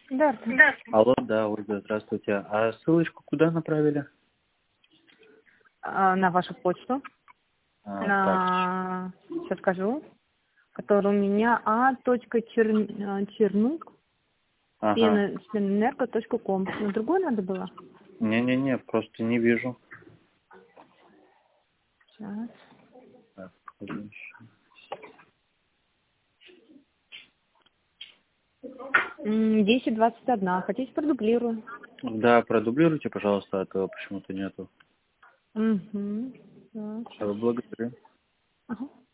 Да. Алло, да, Ольга, здравствуйте. А ссылочку куда направили? На вашу почту. Так, Сейчас скажу. Который у меня a.чернук ага. .com. На другой надо было? Не-не-не, просто не вижу. Сейчас. Так, 10:21. Хотите, продублирую? да, продублируйте, пожалуйста, а то почему-то нету. Угу. Так, Все, благодарю. ага.